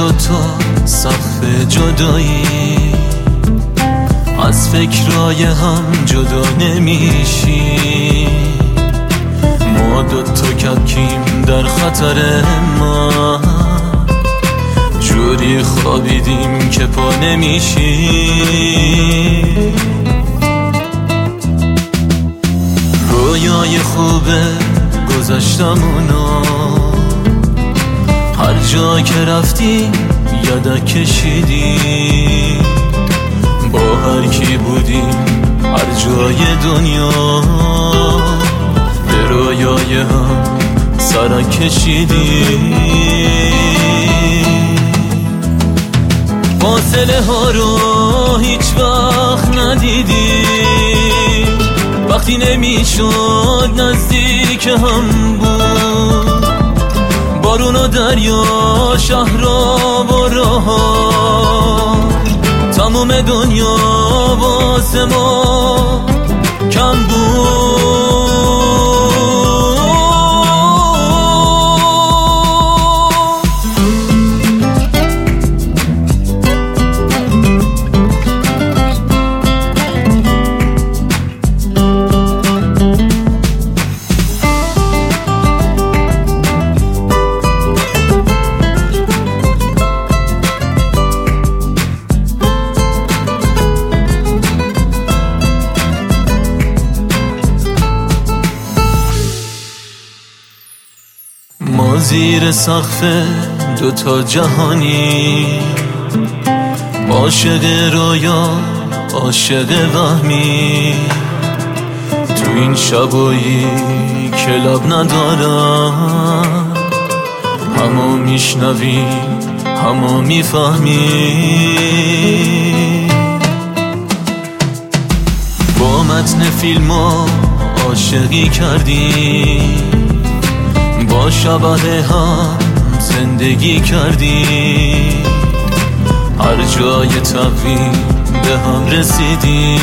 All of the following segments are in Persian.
دوتا سقف جدایی، از فکرای هم جدا نمیشی. ما دوتا کپکیم در خطر ما، جوری خوابیدیم که پا نمیشی. رویای خوبه گذشتمونو، هر جا که رفتی یادک کشیدی. با هر کی بودیم هر جای دنیا، به رویای هم سرک کشیدی. فاصله ها رو هیچ وقت ندیدی، وقتی نمیشد نزدیک هم بود. بارون و دریا، شهرها و راه‌ها، تموم دنیا واسه ما کم بود. ما زیر سقف دوتا جهانی، عاشق رویا عاشق وهمی. تو این شبایی که لب ندارم، همو میشنوی همو میفهمی. با متن فیلم عاشقی کردی، با شبه هم زندگی کردی. هر جای تقویم به هم رسیدی،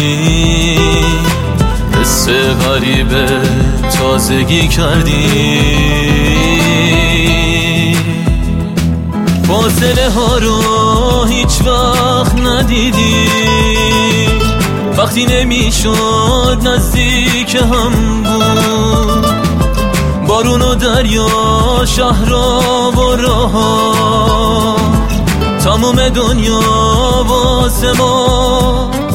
حس غریبه تازگی کردی. فاصله ها رو هیچ وقت ندیدی، وقتی نمیشد نزدیک هم بود. بارون و دریا، شهرها و راه‌ها، تموم دنیا واسه ما